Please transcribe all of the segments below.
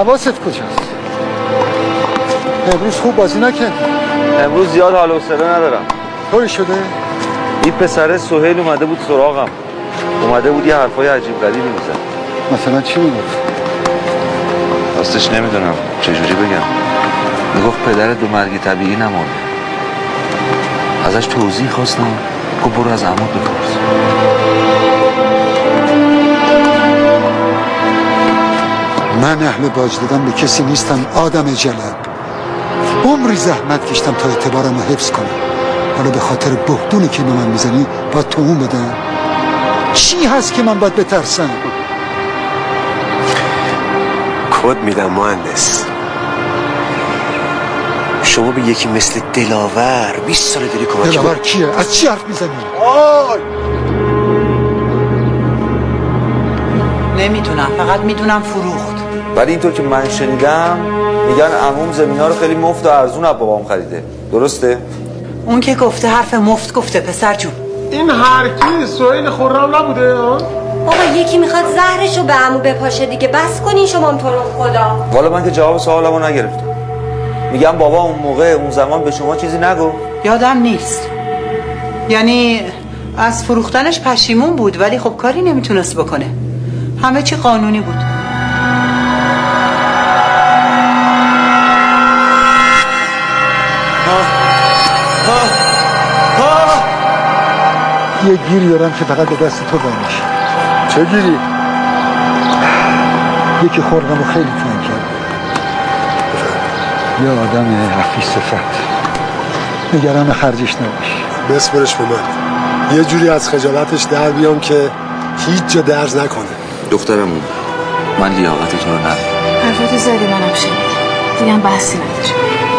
حواست کجاست؟ امروز خوب بازی نکردی؟ امروز زیاد حال و حوصله ندارم. طوری شده؟ این پسر سهیل اومده بود سراغم. اومده بود یه حرفای عجیب غریبی میزد. مثلا چی میگفت؟ راستش نمیدونم چجوری بگم. میگفت پدر دو مرگی طبیعی نمرده. ازش توضیح خواستم، گفت برو از عمود بپرس. من اهل باج دادن به کسی نیستم آدم جلب. عمری زحمت کشتم تا اعتبارم رو حفظ کنم. حالا به خاطر بهتونی که به من میزنی باید توهون بدم؟ چی هست که من باید بترسم؟ کد میدم مهندس. شما به یکی مثل دلاور 20 سال داری کمک. دلاور کیه؟ از چی حرف میزنی؟ نمیدونم، فقط میدونم فروخت. ولی اینطور که من شنیدم میگن عموم زمینا رو خیلی مفت و ارزون از بابام خریده. درسته؟ اون که گفته حرف مفت گفته پسر جون. این هر کی سهیل خرم نبوده ها؟ بابا یکی میخواد زهرشو به عمو بپاشه دیگه، بس کنین شما تو رو خدا. والا من که جواب سوالمو نگرفتم. میگم بابا اون موقع اون زمان به شما چیزی نگفت؟ یادم نیست. یعنی از فروختنش پشیمون بود ولی خب کاری نمیتونست بکنه. همه چی قانونی بود. یه گیری دارم که فقط به دست تو بانش. چه گیری؟ یکی خورقمو خیلی تنگ کرد. یه آدم حفیظ صفت. نگران خرجش نباش. بسپرش به من. یه جوری از خجالتش در بیام که هیچ جا درز نکنه. دخترمون من لیاقت تو رو ندارم. حرفاتو زدی منم شنیدم. دیگه هم بحثی نداره.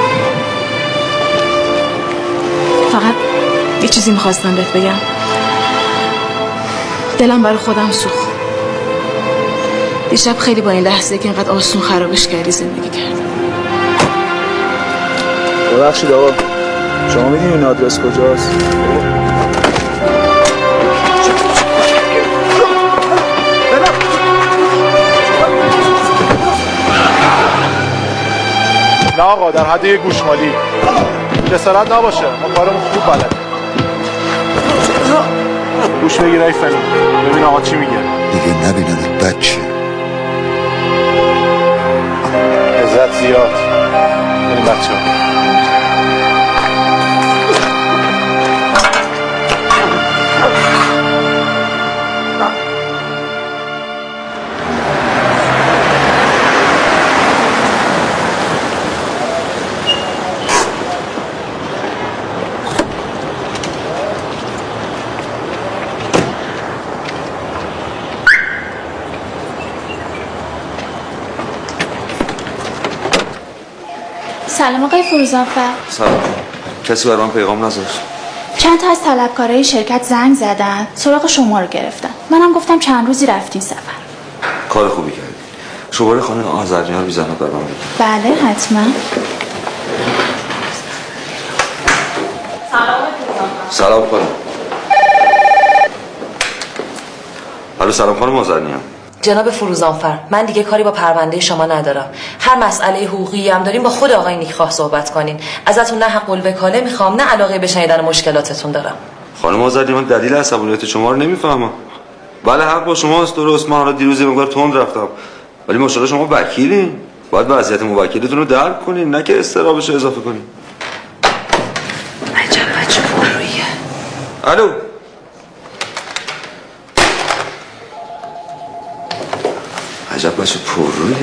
فقط یه چیزی میخواستم بهت بگم. دلم برای خودم سوخت. دیشب خیلی با این لحظه که اینقدر آسون خرابش کردی زندگی کردم. ببخشید آقا، شما میدونی این آدرس کجاست؟ نه آقا، در حد یه گوشمالی. جسارت نباشه، ما کارمون خوب بلد. گوش بگیر ای فنی، ببین آقا چی میگه. دیگه نبینمت بچه. عزت زیاد. بریم بچه ها. سلام آقای فروزانفر. سلام. کسی برام پیغام نذاشت؟ چند تا از طلبکارای شرکت زنگ زدن، سراغ شما رو گرفتن. منم گفتم چند روزی رفتین سفر. کار خوبی کردی. شماره خانم آذرنیا رو بی زحمت برام بگید. بله حتما. سلام خانم. الو سلام خانم آذرنیا. جناب فروزانفر، من دیگه کاری با پرونده شما ندارم. هر مسئله حقوقی هم داریم با خود آقای نیکخواه صحبت کنین. ازتون نه حق الوکاله میخوام نه علاقه به شنیدن مشکلاتتون دارم. خانم آذرنیا من دلیل عصبانیت شما رو نمیفهمم. بله حق با شماست، درست. من حالا دیروز یه مقدار تند رفتم. ولی ماشاءالله شما وکیلین. باید وضعیت موکلتون رو درک کنین، نه که استرابش رو اضافه کنین. عجب بچه پررویه. الو. عجب بچه پررویه.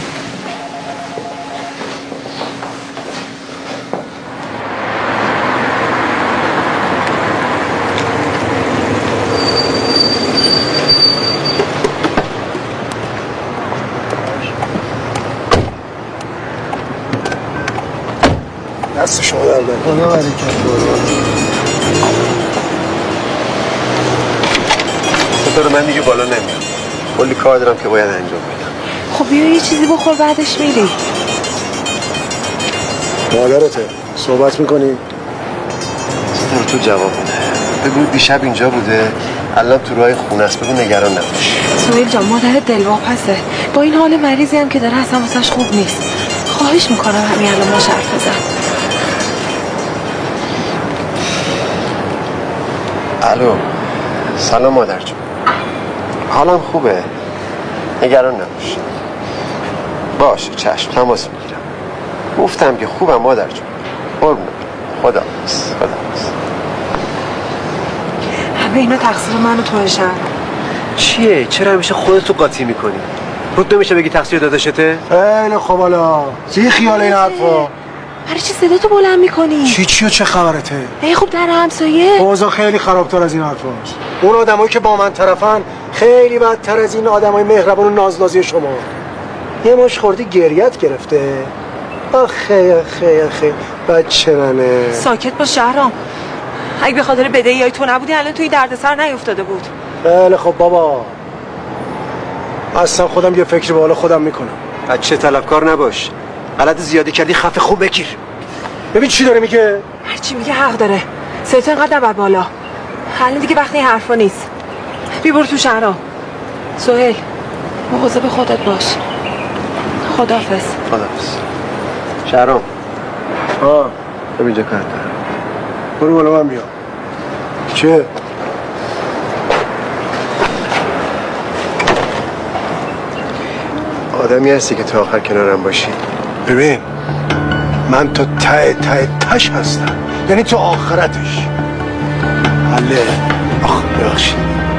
دست شما در بره. خدا برکت. سپر من دیگه بالا نمیام. کلی کار دارم که باید انجام بدم. خب بیا یه چیزی بخور بعدش میری. مادرته صحبت میکنی؟ سپر تو جواب بده. بگو دیشب اینجا بوده، الان تو راه خونه است، بگو نگران نباش. سهیل جان مادر دلواپسه، با این حال مریضی هم که داره اصلا واسش خوب نیست. خواهش میکنم همین الان باش حرف بزن. الو سلام مادر جون، حالم خوبه، نگران نباش. باشه چشم، تماس میگیرم. گفتم که خوبم مادر جون. قربونت، خداحافظ. همه اینا تقصیر من و توئه شهرام. چیه؟ چرا همیشه خودتو قاطی میکنی؟ رود نمیشه بگی تقصیر داداشته؟ خیلی خب حالا چی خیال این حرفا؟ برای چی صداتو بلند میکنی؟ چی و چه خبرته؟ ای خب در همسایه اوضاع خیلی خرابتر از این حرفاست. اون آدمایی که با من طرفن خیلی بدتر از این آدمای مهربان و نازنازی شما. یه مش خوردی گریت گرفته. آخه بچه منه. ساکت باش شهرام. اگه به خاطر بدهیای تو نبودی الان توی دردسر نیفتاده بود. خیلی خب بابا، اصلا خودم یه فکری به حال خودم میکنم. بچه طلبکار نباش، غلط زیادی کردی، خفه خوب بگیر. ببین چی داره میگه؟ هرچی میگه حق داره. سرتو اینقدر نبر بالا. الان دیگه وقت این حرفا نیست. بی برو تو شهرام. سهیل مواظب خودت باش. خداحافظ. شهرام ببین اینجا کار دارم. برو بالا من بیام. چه؟ آدمی هستی که تا آخر کنارم باشی. ببین من تا ته تش هستم، یعنی تو آخرتش. حله ببخشید.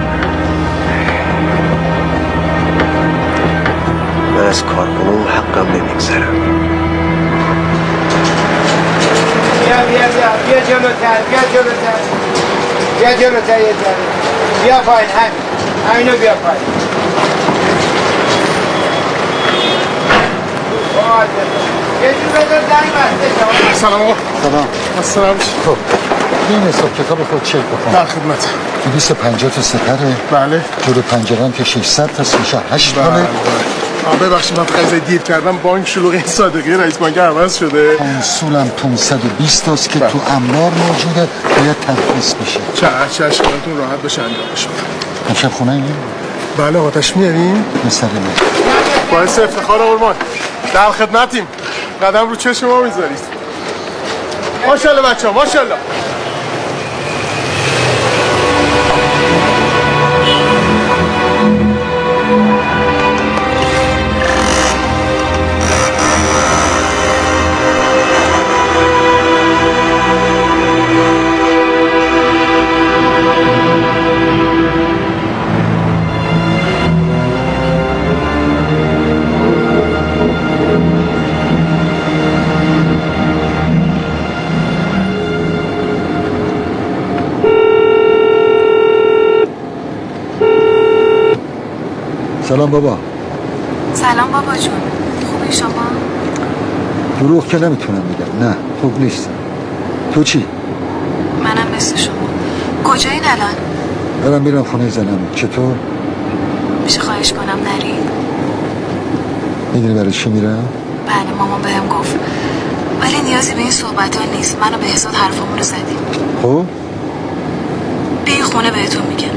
من از کارکنون حقم نمیگذرم. بیا جلوتر یه ذره. بیا پایین، همینو بیا پایین. یه جور بذار زنگ بسته. سلام آقا. سلام. خب این حساب کتاب خود چک بکن. در خدمت. 250 تا سپره. بله. جلو پنجره‌ام که 600 تا میشه 8 تومن. ببخشید من فقط دیر کردم، بانک شلوغ این صادقی رئیس بانک عوض شده. کنسولم 520 تاست که تو امرار موجوده، باید ترخیص بشه. چشم خیالتون راحت بشه انجامش بدم. امشب خونه این؟ بله آتش میاریم؟ مثلا نه. باعث افتخار قربان، در خدمتیم. قدم رو چشم ما میذارید. ماشاءالله بچه‌ها ماشاءالله. سلام بابا. سلام بابا جون، خوبی شما؟ دروغ که نمیتونم بگم، نه خوب نیستم. تو چی؟ منم مثل شما. کجایین الان؟ دارم میرم خونه زنم. چطور؟ میشه خواهش کنم نری؟ میدونی برای چی میرم؟ بله مامان بهم گفت، ولی نیازی به این صحبت ها نیست. منو به حساب حرفامونو زدیم. خب؟ به این خونه بهتون میگم.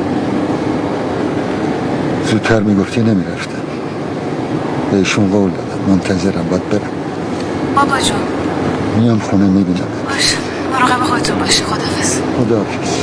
زودتر میگفتی نمیرفتم. بهشون قول دادم منتظرم، باید برم. بابا جون میام خونه میبینم. باش، مراقب خودتون باشی. خداحافظ. خداحافظ.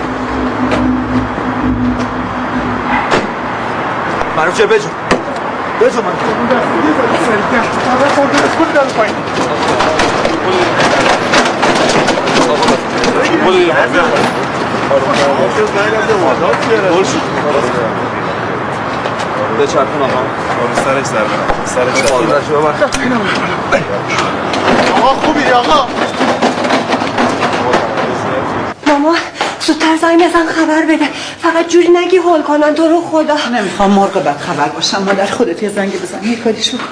معروف چه بجون بجا من بچرخون آقا سرش ضربه آقا خوبی آقا ماما زودتر زنگ بزن خبر بده، فقط جوری نگی هول کنن تو رو خدا. نمیخوام مرغ بد خبر باشم. مادر خودت یه زنگ بزن یه کاریش بکن.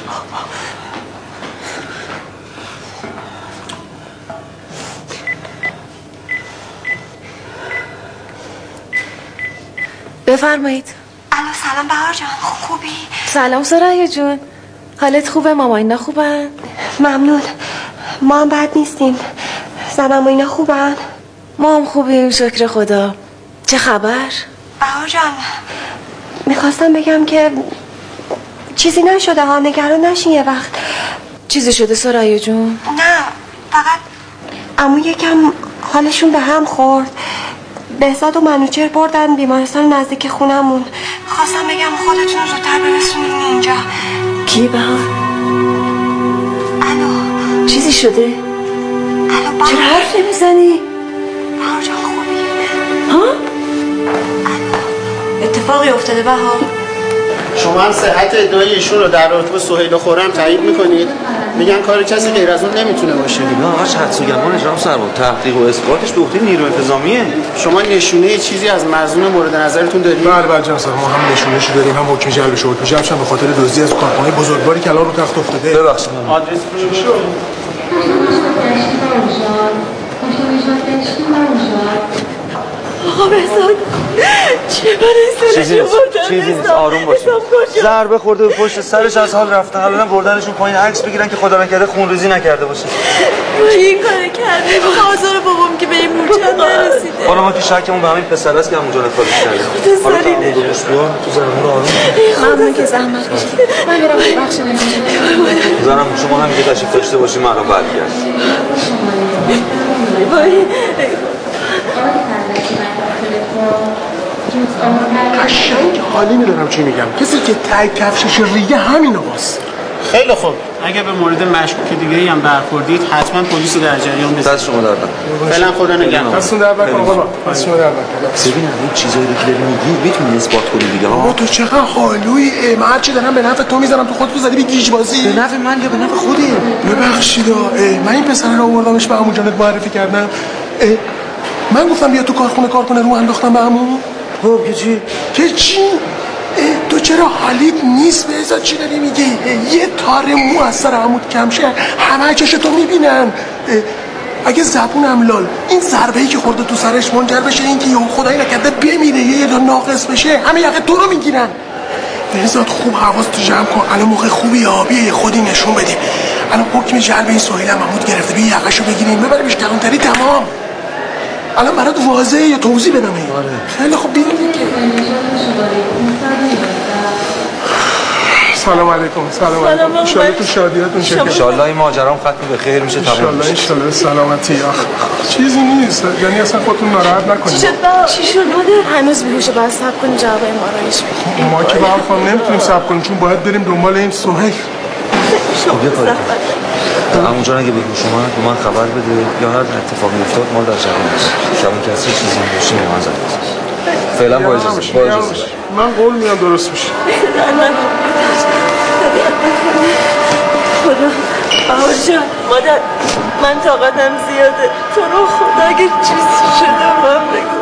بفرمایید. الو سلام بهار جان، خوبی؟ سلام سریا جون، حالت خوبه؟ ماما اینا خوبن؟ ممنون، ما هم بد نیستیم. زنم و اینا خوبن؟ ما هم خوبیم شکر خدا. چه خبر؟ بهار جان میخواستم بگم که چیزی نشده ها، نگران نشین یه وقت. چیزی شده سریا جون؟ نه فقط عمو یکم حالشون به هم خورد. بهزاد و منوچهر بردن بیمارستان نزدیک خونمون. خواستم بگم خودتون رو زودتر برسونین اینجا. کی بهار؟ الو چیزی شده؟ الو بهار چرا حرف نمیزنی؟ بهار جان خوبی؟ ها؟ اتفاقی افتاده بهار؟ شما هم صحت ادعای ایشون رو در رابطه با سهیل و خرم تایید میکنید؟ میگن کار کسی غیر از اون نمیتونه باشه. نه آقا حدس و گمان جناب سروان، تحقیق و اثباتش به عهده نیروی انتظامیه. شما نشونه چیزی از مظنون مورد نظرتون دارید؟ بله جناب سروان، ما هم نشونه‌شو داریم، هم حکم جلب شد. جلبش هم به خاطر دزدی از کارخانه بزرگواری که الان رو تخت افتاده. ببخشید آدرس رو آقا بهزاد چه برسونه چیزی نیست آروم باشید. ضربه خورده به پشت سرش، از حال رفتن. الان بردنشون پایین عکس بگیرن که خدا نکرده خونریزی نکرده باشه. این کارو کرده بازار بابام که به این موچن نرسیده. حالا ما که شکمون به همین پسر است که همونجا نفاذش کرده. حالا سریده تو زنمون رو آروم. ممنون که زحمت کشید. من برم بخش زنم شما هم که تشریف داشته باشیم من الان برگرد. قشنگ حالی میدونم چی میگم. کسی که تای کفشش ریگه همین هست. خیلی خوب، اگه به مورد مشکوک دیگه هم برخوردید حتما پلیس رو در جریان بذارید. دست شما درد نکنه. فعلا خدا نگهدار. دستون درد نکنه آقا. دستون درد نکنه. ببین این چیزایی رو که داری میگی میتونی اثبات کنی دیگه ها. تو چقدر حالویی؟ من هرچی دارم به نفع تو میذارم، تو خودت زدی به گیج بازی. به نفع من یا به نفع خودی؟ ببخشید من این پسر رو آوردمش به عمو جانت معرفی کردم. من گفتم بیا تو کارخونه کار کنه، رو انداختم به عمو. خب که چی؟ تو چرا حالیت نیست؟ بهزاد چی داری میگی؟ یه تار مو از سر عمود کم شه همه چشتو میبینن. اگه زبونم لال این ضربه‌ای که خورده تو سرش منجر بشه اینکه یهو خدایی نکرده بمیره یه دو ناقص بشه، همه یقه تو رو میگیرن. بهزاد خوب حواس تو جمع کن، الان موقع خوبی آبیه خودی نشون بدیم. الان حکم جلب این سهیل هم عمود گرفته، بیا یقه‌شو بگیریم ببریمش کلانتری تمام. الان برات واضحه یا توضیح بدم این؟ خیلی خوب بیرون دیگه. سلام علیکم. سلام علیکم. ان شاءالله تو شادیاتون شکر. ان شاءالله این ماجرام ختم به خیر میشه تمام. ان شاءالله سلامتی. چیزی نیست، یعنی اصلا خودتون ناراحت نکنید. چی شد مادر؟ هنوز بیهوشه، باید صبر کنیم جواب این آرایش بدیم. ما که واقعا نمیتونیم صبر کنیم چون باید بریم دنبال این سهیل. همونجا اگه بگو شما به من خبر بده یا هر اتفاقی افتاد ما در جریان هستیم. شبون کسی چیزی باشه به من زنگ بزن. فعلا با اجازه. من قول میدم درست میشه. خدا بهار جان، مادر من طاقتم زیاده، تو رو خدا اگه چیزی شده من بگو.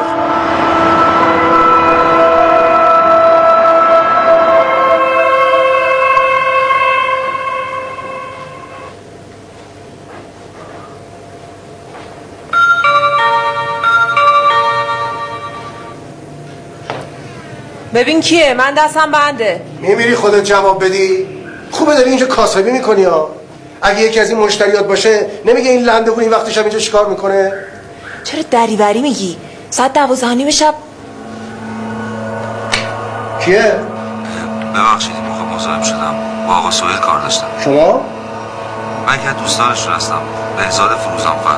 ببین کیه؟ من دستم بنده. میمیری خودت جواب بدی؟ خوبه داری اینجا کاسبی میکنی ها. اگه یکی از این مشتریات باشه نمیگه این لنده این وقتی شب اینجا چیکار میکنه؟ چرا دریوری میگی؟ ساعت 12:30 شب. کیه؟ ببخشید این موقع مزاحم شدم، با آقا سهیل کار داشتم. شما؟ من که دوستانشون هستم، بهزاد فروزانفر.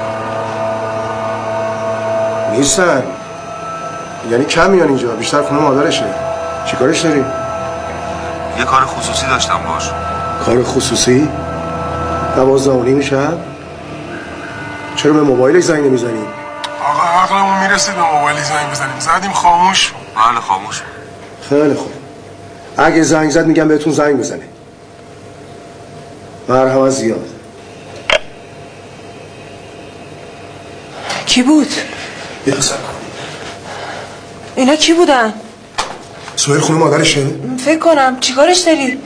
نیستن. یعنی کم میان اینجا، بیشتر خونه مادرشه. چیکارش داری؟ یه کار خصوصی داشتم باش. کار خصوصی؟ 12:30 شب؟ چرا به موبایلش زنگ نمیزنی؟ آقا عقلمون میرسید به موبایلی زنگ بزنیم، زدیم خاموش. بله خاموش. خیلی خوب. اگه زنگ زد میگم بهتون زنگ بزنه. مرحبا زیاد. کی بود؟ یه صبر کن. اینا کی بودن؟ سهیل خونه مادرشه؟ فکر کنم. چیکارش داری؟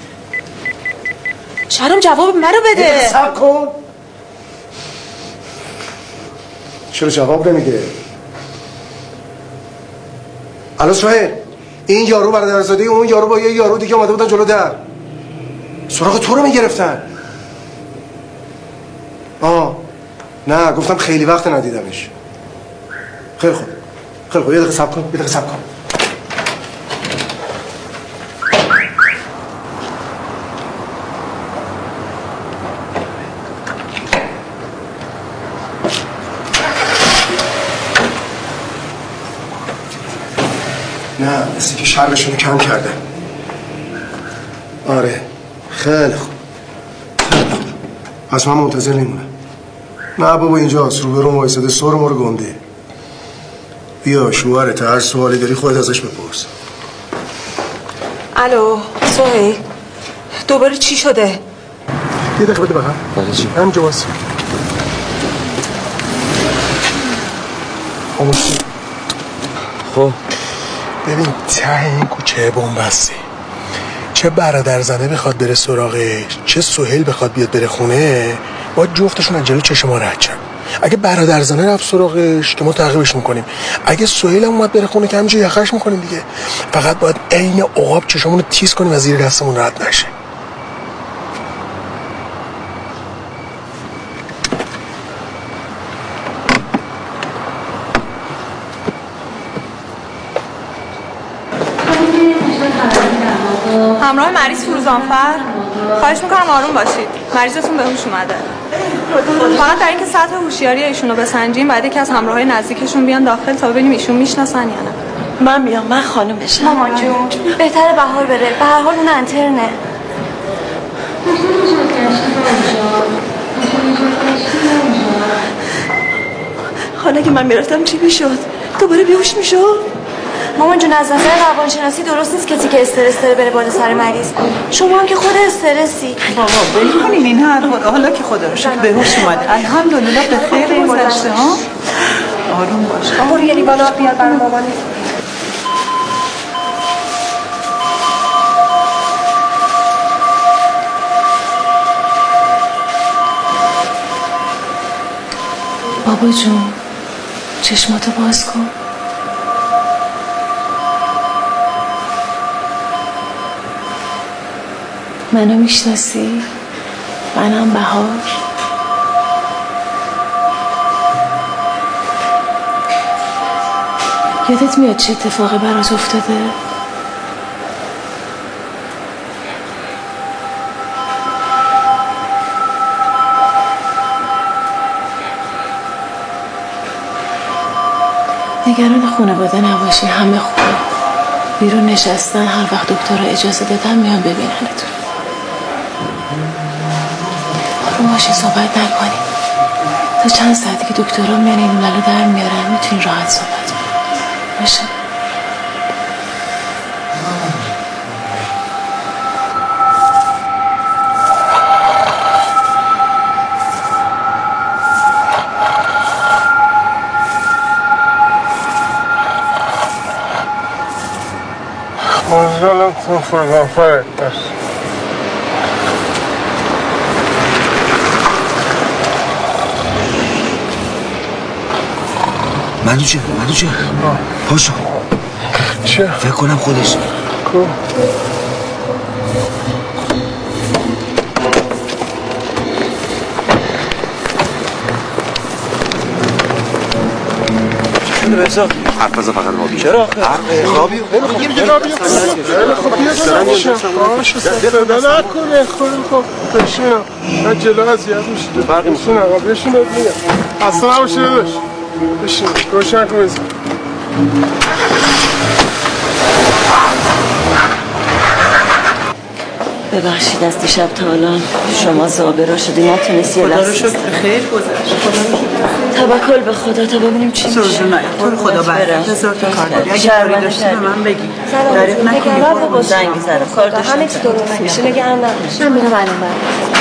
شهرام جواب منو بده. یه صبر کن. چرا جواب نمیده؟ الو سهیل، این یارو برادرزاده اون یارو با یه یارو دیگه اومده بودن جلو در. سراغ تو رو میگرفتن. نه گفتم خیلی وقت ندیدمش. خیلی خوب خیلی خوب، یه دقیقه صبر کن. نه مثل که شرشونو کم کرده. آره خیلی خوب. پس من منتظر میمونم. نه بابا اینجاست، روبرو وایساده سر ما رو گنده. بیا شوهرت، هر سوالی داری خودت ازش بپرس. الو سهیل، دوباره چی شده؟ یه دقیقه بده بقیه. بله چی؟ همینجا واسه خب ببین ته این کوچه بنبسته، چه برادرزاده بخواد بره سراغش، چه سهیل بخواد بیاد بره خونه، باید جفتشون از جلو چشم ما رد شن. اگه برادرزاده رفت سراغش که ما تعقیبش میکنیم، اگه سهیل هم اومد بره خونه که همینجا یخش میکنیم دیگه. فقط باید عین عقاب چشمون رو تیز کنیم از زیر دستمون رد نشه. همراه مریض فروزانفر، خواهش میکنم آروم باشید، مریضتون به هوش اومده. فقط در اینکه سطح هوشیاری ایشون رو بسنجیم، بعد یکی از همراهای نزدیکشون بیان داخل تا ببینیم ایشون میشناسن یا نه. من میام، من خانومشم. مامان جون بهتره بهار بره، به هر حال اون انترنه. حالا که من میرفتم چی میشد؟ دوباره بیهوش میشد؟ مامان جون از نظر روانشناسی درست نیست کسی که استرس داره بره بالا سر مریض. شما هم که خود استرسی. بابا ول کنین این حرفا. حالا که خدا رو شکر بهوش اومد، الحمدلله به خیر گذشته ها. آروم باش. آمور یه لیوان بیار برای مامان. بابا جون چشماتو باز کن. منو میشناسی؟ منم بهار. یادت میاد چه اتفاقی برات افتاده؟ نگران خانواده نباشی، همه خوبه. بیرون نشستن، هر وقت دکترها اجازه دادن میان ببیننتون. آروم باشی، صحبت نکنی. تا چند ساعتی که دکترها میان این لالو در میارن میتونی راحت صحبت کنی. باشه؟ مازالم تو فرزانفره منوچه پاشو. چه؟ فکر کنم خودش. کو رضا حرف بزن فقط ما بیشتر. چرا؟ خوابی؟ صدا نکنه. خب بشینم، من جلو اذیت میشه. بشین آقا، بشین بهت میگم. اصلا نباشه داداش. بشین روشن کن. ببخشید از دیشب تا الان شما زابرا شدی نتونستی. خدا رو شکر خیر گذشت. توکل به خدا تا ببینیم چی میشه. تو خدا برم. هزار تا کار داری. اگه کاری داشتی به من بگی. دریغ نکنی. با زنگ زدم. کار داشتم. همه چی درست میشه. نگران نباش. من میرم الان برم.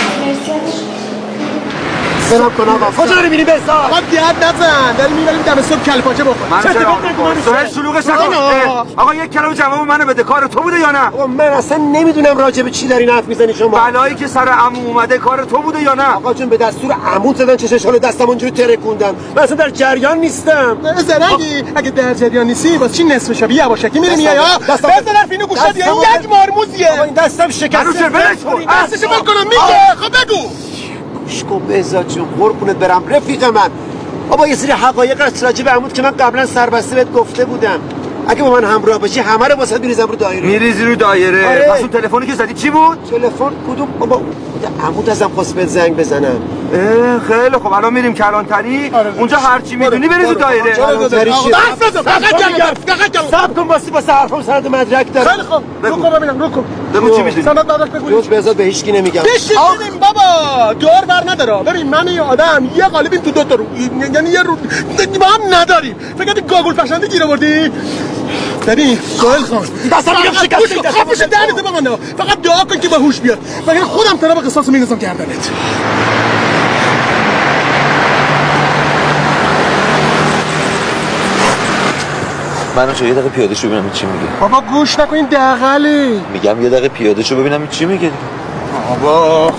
سلام کن آقا. کجا داری میری بهزاد؟ آقا دیت نزن. داریم میبریم دم صبح کله پاچه بخور. چه اتفاقی افتاد؟ سهیل شلوغش نکن. آقا یک کلمه جواب منو بده. کار تو بوده یا نه؟ آقا من اصلا نمیدونم راجع به چی داری حرف میزنی شما. بلایی که سر عمو اومده کار تو بوده یا نه؟ آقا جون به دستور عمو زدن چششال دستم اونجوری ترکوندن. من اصلا در جریان نیستم. زرنگی اگه در جریان نیستی واسه چی نصف شبی یواشکی میری میای ها؟ بذار فینو گوشت یا این یک مارموزیه. آقا این دستم شکسته. دستش من کنم میگه. خب بگو. گوشکو بهزاد جون قربونت برم رفیق من. بابا یه سری حقایق از راجع به عمود که من قبلا سربسته بهت گفته بودم. اگه با من همراه باشی همه رو واسه میریزم رو دایره. میریزی رو دایره. آره. پس اون تلفنی که زدی چی بود؟ تلفن کدوم؟ بابا عمود ازم خواست بهت زنگ بزنم. خیلی خب الان میریم کلانتری. اونجا هر چی میدونی بریز رو دایره. کلانتری چیه؟ صبر کن واسه حرفم سند مدرک دارم. خیلی خوب. رو کن ببینم رو کن. بگو چی میدونی؟ سند مدرک بگو. روز بهزاد به هیچ کی نمیگم. بشینیم بابا. دور بر نداره. ببین من یه آدم یه قالبیم تو دو تا رو. یعنی یه رو با هم نداریم. فکر گاگول پشنده گیر آوردی؟ ببین سهیل خان دستم میگم شکسته. خفش دهنت ببند. فقط دعا کن که با هوش بیاد. مگر خودم طرف قصاص میندازم گردنت. منو چه یه دقیقه پیاده شو ببینم چی میگه. بابا گوش نکن این دغلی. میگم یه دقیقه پیاده شو ببینم چی میگه. بابا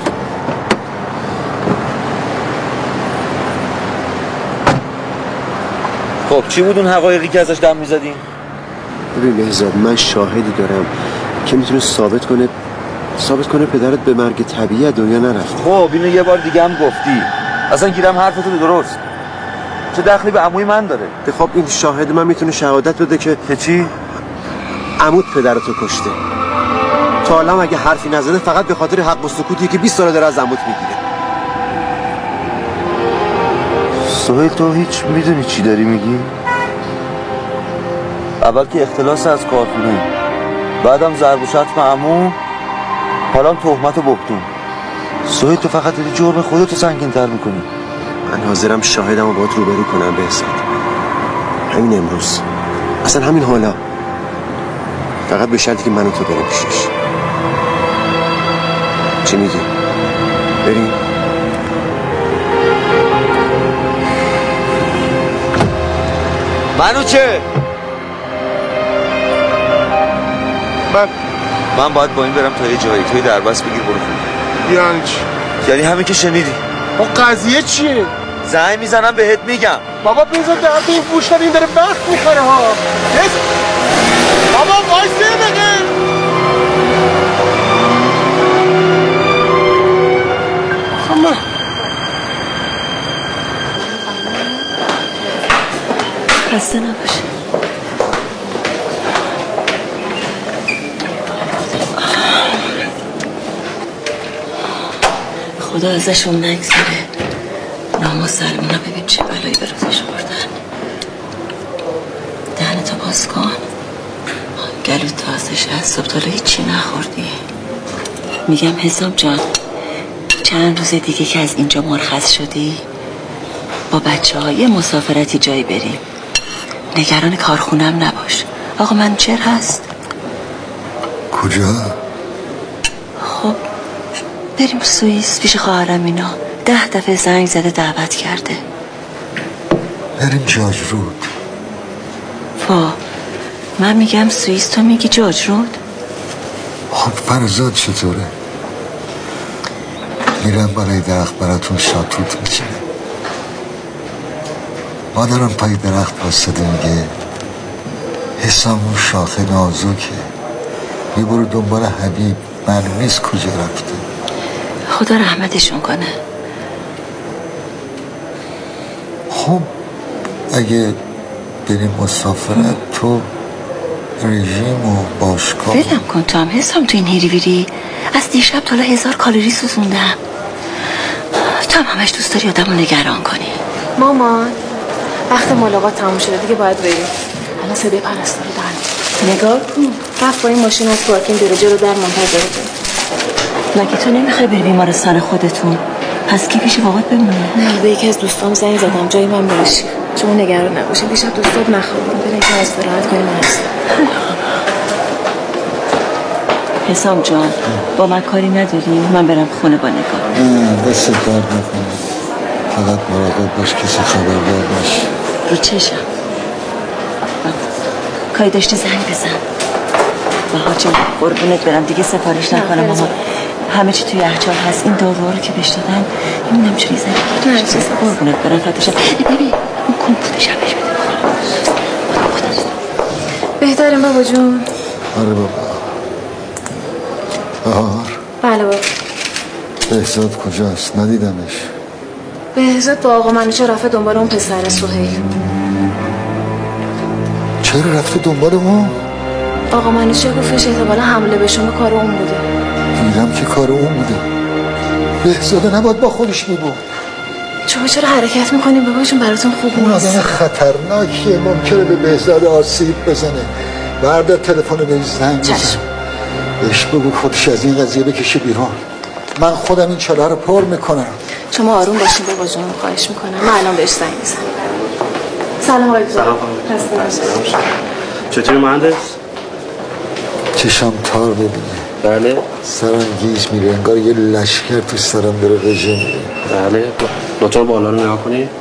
خب چی بود اون حقایقی که ازش دم میزدین؟ ببین بهزاد من شاهدی دارم که میتونه ثابت کنه پدرت به مرگ طبیعی دنیا نرفت. خب اینو یه بار دیگه هم گفتی. اصلا گیرم حرفتو درست. چه دخلی به عموی من داره؟ خب این شاهد من میتونه شهادت بده که چی؟ عمود پدرتو کشته. تا الان اگه حرفی نزنه فقط به خاطر حق و سکوتیه که 20 سال داره از عمود میگیره. سهیل تو هیچ میدونی چی داری میگی؟ اول که اختلاس از کارخونه، بعدم ضرب و شتم عمو، حالا تهمت و بهتون. سهیل تو فقط داری جرم خودتو سنگین تر میکنی. من حاضرم شاهدم رو باید روبرو کنم بهزاد. همین امروز، اصلا همین حالا، فقط به شرطی که من و تو بریم پیشش. چی میگی؟ بریم؟ منو چه؟ من باید با این برم تا یه جایی توی دربست بگیر برو خونه. یعنی چی؟ یعنی همین که شنیدی. با قضیه چیه؟ زنگ میزنم بهت میگم. بابا بذار درد این گوش ندیم داره وقت میخوره ها. بابا وایسه بگه. خسته نباشه. خدا ازشون نگذره. نامسلمونا ببین چه بلایی به روزش بردن. دهنتو باز کن. گلوت تازش از صبح تا هیچی نخوردی. میگم حسام جان چند روز دیگه که از اینجا مرخص شدی با بچه‌ها یه مسافرتی جایی بریم. نگران کارخونم نباش. آقا منوچهر هست؟ کجا؟ خب بریم سوئیس پیش خواهرم اینا. 10 دفعه زنگ زده دعوت کرده. بریم جاجرود. من میگم سوئیس تو میگی جاجرود؟ خب فرزاد چطوره؟ میرم بالای درخت براتون شاتوت میچینه. مادرم پای درخت واسده میگه حسام اون شاخه نازکه میبرو دنبال حبیب معلوم نیست کجا رفته. خدا رحمتشون کنه. خب اگه بریم مسافرت تو رژیم و باشگاه ولم کن تو هم حسام تو این هیری ویری. از دیشب تا 1000 کالری سوزوندم. تو هم همش دوست داری آدمو نگران کنی. مامان وقت ملاقات تموم شده دیگه باید بریم. الان صدای پرستاری در نگاه کن رفت با این ماشین از پارکینگ درجه رو در منتظرته. مگه تو نمیخوای بری بیمارستان خودتون؟ پس کی پیش بابات بمونه؟ نه، به یکی از دوستام زنگ زدم جای من باشی. شما نگران نباشید، دیشب دوستات نخوابیدن، برین که استراحت کنیم. حسام جان با من کاری نداری؟ من برم خونه با نگاه. نه دست درد نکنه، فقط مراقب باش کسی خبردار باش. رو چشم کاری داشتی زنگ بزن. بهار جان قربونت برم دیگه سفارش نکنم ماما، همه چی توی یخچال هست. این داروها رو که بهش دادن نمیدونم چوری زنگ نه چیزی قربونت برم فتشم. ببین اون کمپوتش هم بهش بده. بهترین بابا جون. آره بابا. بهار. بله بابا. بهزاد کجاست؟ ندیدمش. بهزاد با آقا منوچه رفته دنبال اون پسر سهیل. چرا رفته دنبال اون؟ آقا منوچه گفتش احتمالا حمله به شما کار اون بوده. دیدم که کار اون بوده. بهزاد نباید با خودش میبود. شما چرا حرکت میکنیم بابا جون؟ براتون خوب نیست. اون آدم خطرناکیه، ممکنه به بهزاد آسیب بزنه. بردار تلفن بهش زنگ بزن. بهش بگو خودش از این قضیه بکشه بیرون. من خودم این چاله رو پر میکنم. شما آروم باشین بابا جون، خواهش میکنم. من الان بهش زنگ میزنم. سلام آقای سلام. چطوری مهندس؟ چشم تار ببینه. بله. سرم گیج میره، انگار یه لشکر تو سرم داره رژه میره. بله. لطفا بالا رو نگاه کنی.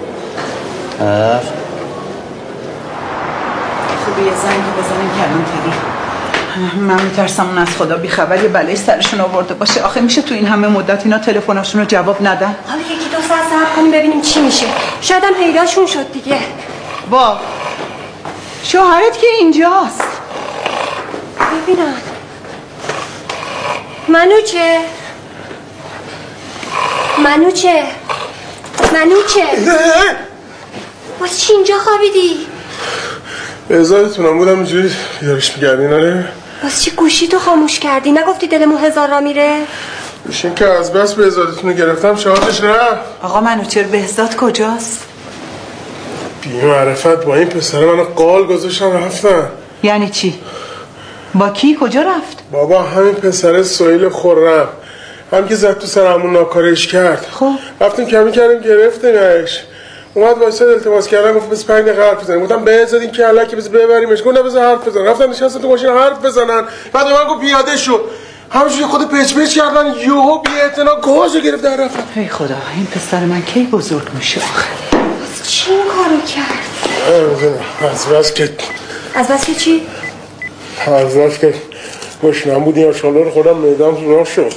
خوبه یه زنگی بزنیم کلانتری. من میترسم اون از خدا بیخبر یه بلایی سرشون آورده باشه. آخه میشه تو این همه مدت اینا تلفناشون رو جواب ندن؟ حالا یکی دو ساعت صبر کنیم ببینیم چی میشه. شاید هم پیداشون شد دیگه. با شوهرت که اینجاست. ببینم منوچه باز چی اینجا خوابیدی؟ بهزادتونم بودم اینجوری بیدارش میگردین. آره باز چی گوشی تو خاموش کردی؟ نگفتی دلمون هزار را میره؟ گوشین که از بس بهزادتونو گرفتم شهادش رفت. آقا منوچهر بهزاد کجاست؟ بی معرفت با این پسر منو قال گذاشتم رفتن. یعنی چی؟ با کی کجا رفت؟ بابا همین پسر سهیل خرم، هم که زد تو سر همون ناکارش کرد. خب رفتیم کمی کردیم گرفتیمش. اومد وایساد التماس کردن گفت بس 5 دقیقه حرف بزنیم. گفتم بهزاد این کله که بس ببریمش. گفت نه بس حرف بزن. رفتن نشستن تو ماشین حرف بزنن. بعد من گفت پیاده شو. همونجوری خود پچ پچ کردن یهو بی‌اعتنا گازو گرفت در رفتن. ای خدا این پسر من کی بزرگ میشه آخه؟ باز چی این کارو کرد؟ از بس که چی؟ از بس که گشنم بودیم یا شالله رو خودم میدم تو راه شد.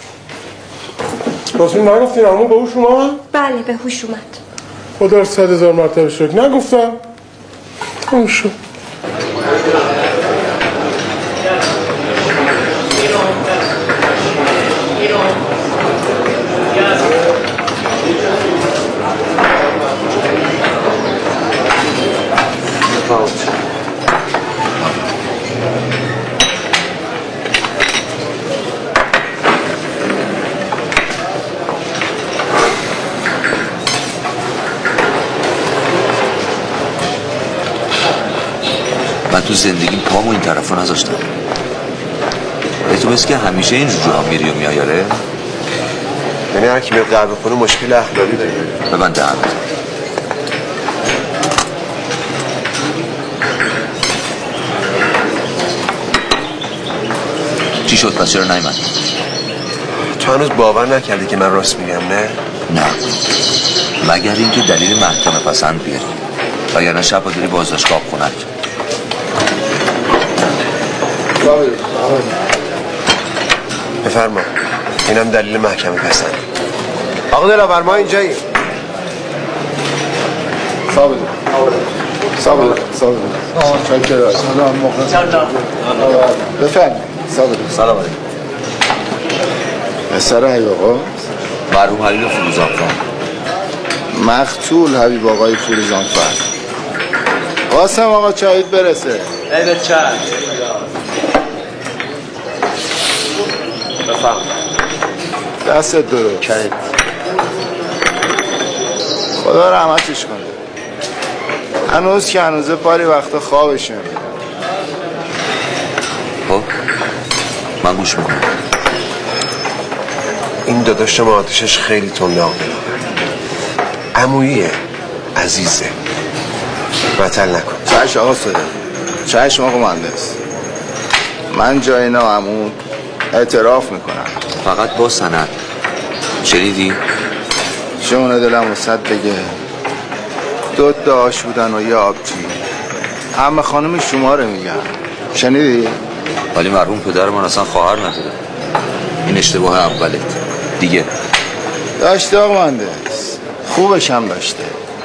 راسمین نگفتین همون به هوش اومد؟ بله به هوش اومد. خدا 100,000 مرتبه شکر. نگفتم اون شد. من تو زندگیم پامو این طرفو نذاشتم. تو بس که همیشه این جوها میری و میایاره؟ یعنی هر کی میاد قهوه خونه مشکل اخلاقی داره. ببند دهنت. چی شد پس چرا نیومد؟ تو هنوز باور نکردی که من راست میگم نه؟ نه مگر اینکه دلیل محکمه پسند بیاری وگرنه شب با داری بازداشتگاه خونک. بفرما اینم دلیل محکمه پسند. آقا دلاور ما اینجاییم. صابر چاکر سلام بفرمایید. سلام علیکم. پسر حبیب آقا مرحوم حلیل فروزانفر. مقتول حبیب آقای فروزانفر. قاسم آقا چایید برسه. ایده چای بفهم. دست درست چایید. خدا رحمتش کنه. هنوز که هنوزه پاری وقت خوابش نمیده. خب من گوش میکنم. این داداش ما آتشش خیلی تنده آقا. عموییه، عزیزه، بطل نکن. چشم آقا صدق، چشم آقا مهندس. من جای اینا عمو اعتراف میکنم، فقط با سند. شنیدی؟ جون دلم وسط بگه 2 داش بودن و یه آبجی. همه خانم شما رو میگم، شنیدی؟ ولی مرحوم پدرمان اصلا خواهر نداره. این اشتباه اولت دیگه. داشته آقا مهندس، خوبش هم داشته.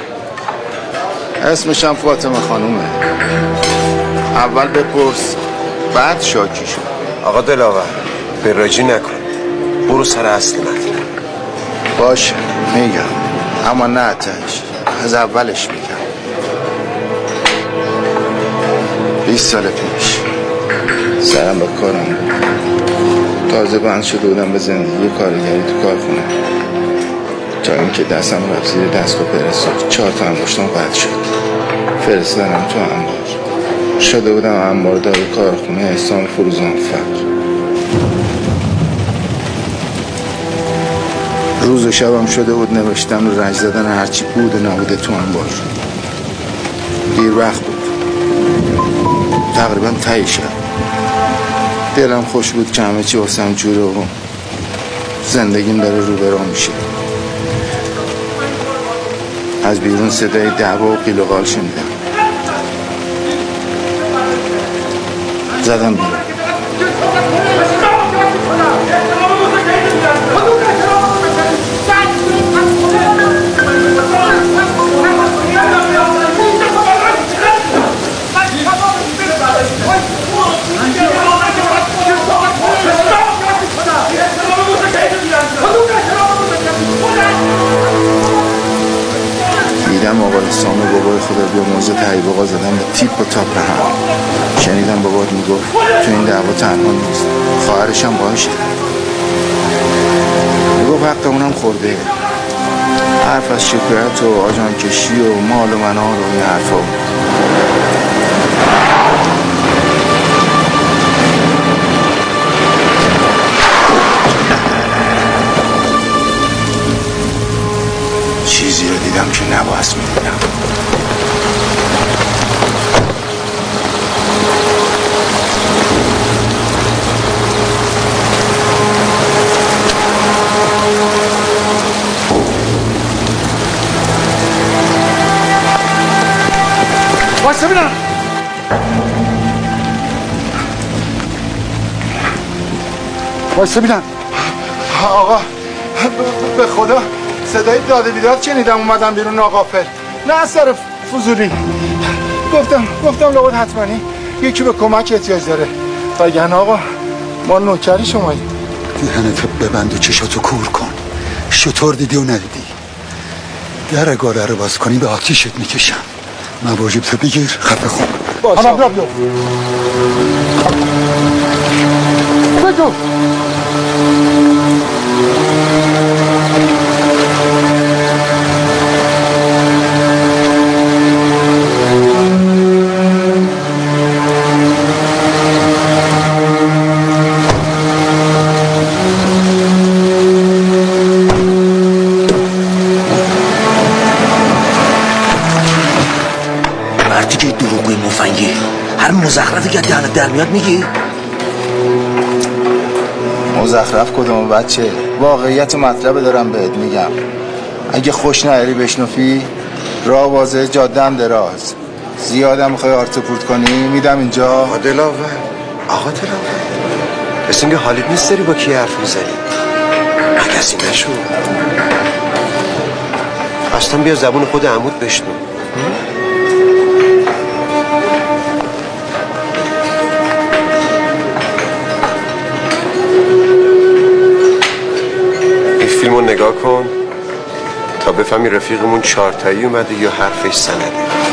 اسمش هم فاطمه خانومه. اول بپرس بعد شاکی شد. آقا دلاور براجی نکن، برو سر اصل مطلب. باشه میگم، اما نه اتش، از اولش میگم. 20 سال پیش سرم به کارم، تازه بند شده بودم به زندگی کارگری تو کارخونه، تا اینکه دستم رفت زیر دستگاه پرستار. 4 تا انگشتام قطع شد. فرستادم تو انبار. شده بودم انباردار کارخونه احسان فروزان فقر. روز و شبم شده بود نوشتن و رنج زدن هرچی بود و نبوده تو انبار. دیر وقت بود، تقریبا تایی شد. دلم خوش بود که همه چی واسم جوره و زندگیم داره رو به راه میشه. از بیرون صدای دعوا و قیل و قال شنیدم. زدم بیرون. دیدم آقای سامی بابای خدا بیا موزه تحیباقا زدن به تیپ و تاپ هم. شنیدم بابات میگفت تو این دعوا تنها نیست، خواهرش هم باشه. میگفت حق اونم خورده. حرف از شکایت و آجان کشی و مال و منال و این حرفا بود. چیزی رو دیدم که نباید میدیدم. واسه بینم واسه بینم. آقا به خدا صدای داده بیداد شنیدم، اومدم بیرون ناغافل، نه از سر فضولی. گفتم لابد حتمانی یکی به کمک احتیاج داره. وگرنه آقا ما نوکری شمایی. دهنتو ببند و چشاتو کور کن. شطور دیدی و ندیدی. در گاره رو باز کنی به آتیشت میکشم. مواجب تو بگیر خفه خوب. باشه بیا بگو. هر مزخرفی که دهنت در میاد میگی؟ مزخرف کدوم بچه؟ واقعیت مطلب دارم بهت میگم. اگه خوش نهری بشنفی راه واضح، جاده هم دراز. زیادم میخوای آرت پورت کنی میدم اینجا. آقا دلاور مثل اینکه حالیت نیست داری با کی حرف میزنی. مگسی نشو، اصلا بیا زبون خود عمود بشنو. فیلمو نگاه کن تا بفهمی رفیقمون 4 تایی اومده یا حرفش سنده.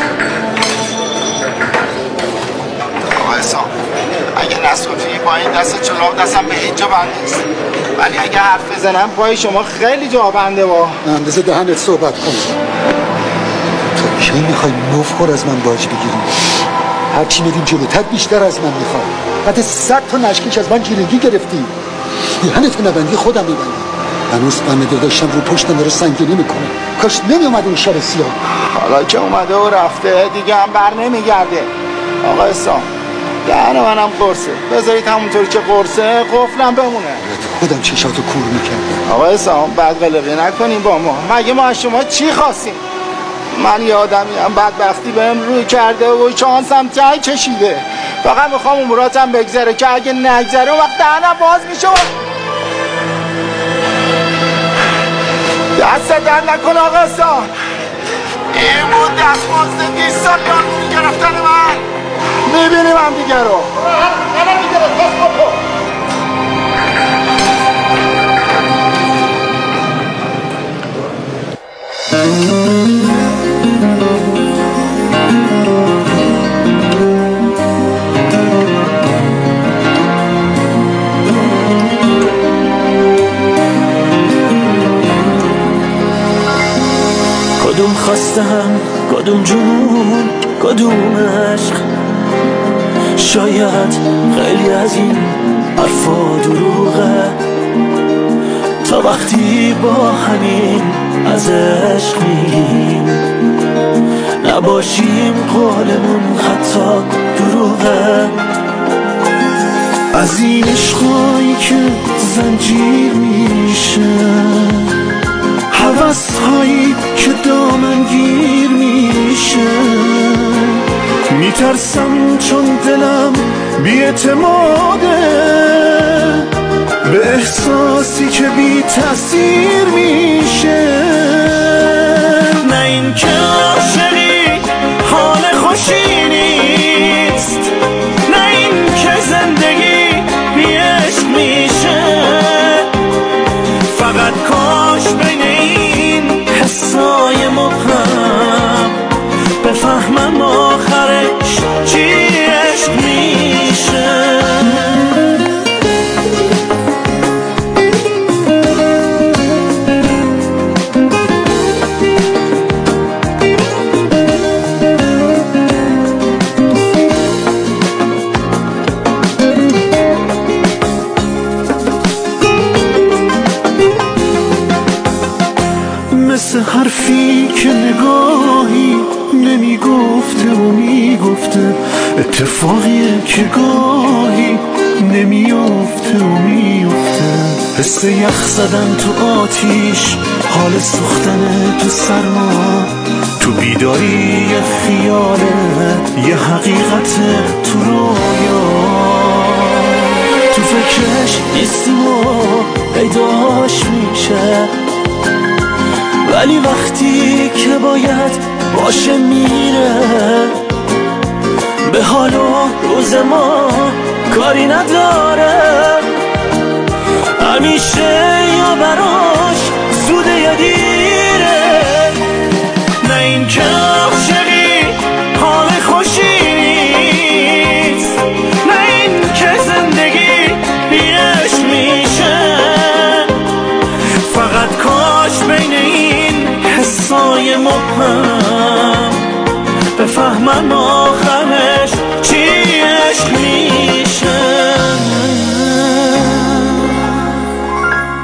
آقا حسام اگه نسخوتی با این دست چلاق دستم به هیچ جا بند نیست، ولی اگه حرف بزنم پای شما خیلی جا بنده. با اندازه دهنت صحبت کن. تو کی میخوای مفخور از من باج بگیری؟ هرچی میدیم جلوتر بیشتر از من میخوای. بعد 100 تا نشکش از من جیرگی گرفتی. دهنت نبندی خودم میبندم. هنوز قمه داشتم رو پشتم داره سنگینی میکنه. کاش نمیومد اون شب سیاه. حالا که اومده و رفته دیگه هم بر نمیگرده. آقا اسلام دهن منم قرصه، بذارید همونطور که قرصه قفلم بمونه. خودم چشاتو کور میکردم. آقا اسلام بد قلقی نکنیم با ما. مگه ما از شما چی خواستیم؟ من یه آدمیم بدبختی بهم روی کرده و شانسم جای کشیده. فقط میخوام اموراتم بگذره که اگه نگذره اون وقت دهنم باز میشه. دست در نکن آقا اسلام. این بود دست مازده 20 سال کارمونی گرفتن من. میبینیم هم دیگه رو. همه دیگه رو تاس بکن. کدوم خواستم کدوم جنون کدوم عشق، شاید خیلی از این حرفا دروغه. تا وقتی با همین از عشق میگیم نباشیم قولمون حتی دروغه. از این عشقایی که زنجیر میشه، هوس‌هایی که دامنگیر میشه، میترسم چون دلم بی‌اعتماده به احساسی که بی تأثیر میشه. نه این که عاشقی حال خوشی نیست، نه این که زندگی بی عشق میشه. فقط کاش بین این حسای مبهم بفهمم آخرش چی عشق میشه. مثل حرفی که نگاهی نمیگفته و میگفته، اتفاقیه که گاهی نمیافته و میافته. حس یخ زدن تو آتیش، حال سوختن تو سرما، تو بیداری یه خیاله یه حقیقت تو رویا. تو فکرش نیستیم و پیداش میشه، ولی وقتی که باید باشه میره. به حال و روز ما کاری نداره، همیشه یا براش زوده یا دیره. نه این که عاشقی حال خوشی نیست، نه این که زندگی بی عشق میشه. فقط کاش بین این حسای مبهم بفهمم آخر